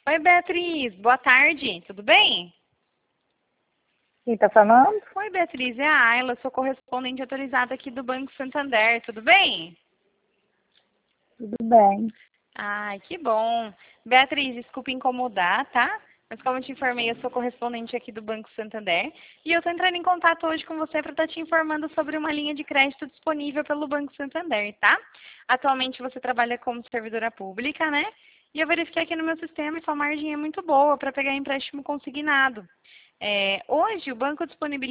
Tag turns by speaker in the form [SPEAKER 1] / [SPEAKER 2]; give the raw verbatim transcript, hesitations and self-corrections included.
[SPEAKER 1] Oi, Beatriz, boa tarde, tudo bem?
[SPEAKER 2] Quem está falando?
[SPEAKER 1] Oi, Beatriz, é a Ayla, sou correspondente autorizada aqui do Banco Santander, tudo bem?
[SPEAKER 2] Tudo bem.
[SPEAKER 1] Ai, que bom. Beatriz, desculpa incomodar, tá? Mas como eu te informei, eu sou correspondente aqui do Banco Santander e eu estou entrando em contato hoje com você para estar te informando sobre uma linha de crédito disponível pelo Banco Santander, tá? Atualmente você trabalha como servidora pública, né? E eu verifiquei aqui no meu sistema e sua margem é muito boa para pegar empréstimo consignado. É, hoje o banco disponibiliza